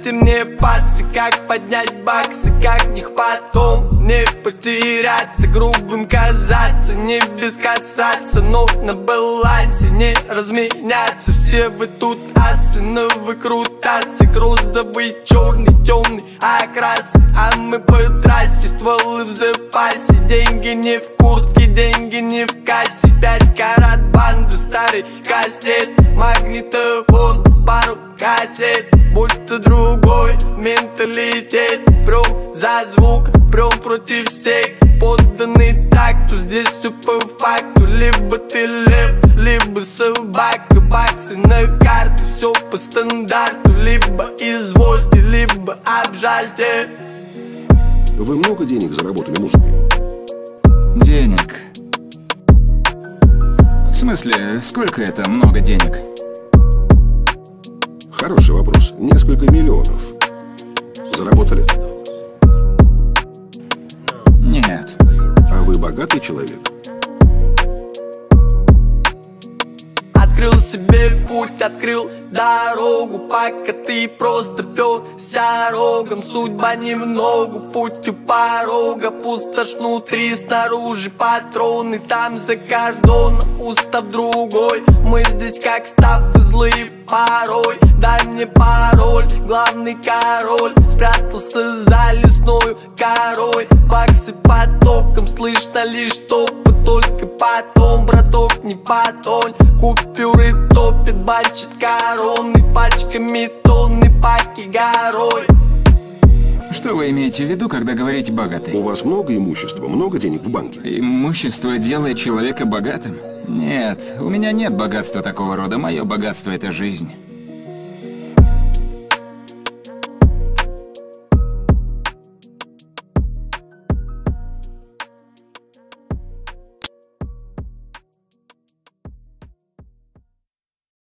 Скажите мне, пацы, как поднять баксы, как них потом не потеряться, грубым казаться, не бескасаться, но на балансе не разменяться. Все вы тут асы, на выкрутасы, розовый, черный, темный окрас, а мы по трассе, стволы в запасе. Деньги не в куртке, деньги не в кассе. 5 карат банды, старый кассет, магнитофон, пару кассет. Будто другой менталитет, прям за звук, прям против всех. Подданный такту, здесь все по факту. Либо ты лев, либо собака. Баксы на карты, все по стандарту. Либо извольте, либо обжальте. Вы много денег заработали музыкой? Денег? В смысле, сколько это много денег? Хороший вопрос. Несколько миллионов. Заработали? Нет. А вы богатый человек? Открыл себе путь, открыл дорогу, пока ты просто пёрся рогом. Судьба не в ногу, путь у порога, пустошь внутри, снаружи патроны. Там за кордоном устав другой, мы здесь как став и злые порой. Дай мне пароль, главный король спрятался за лесною корой. Баксы потоком, слышно лишь топот, только потом, браток, не потонь. Купюры топят, бачат короны, пачками тонны, паки горой. Что вы имеете в виду, когда говорите «богатый»? У вас много имущества, много денег в банке? Имущество делает человека богатым? Нет, у меня нет богатства такого рода. Мое богатство – это жизнь.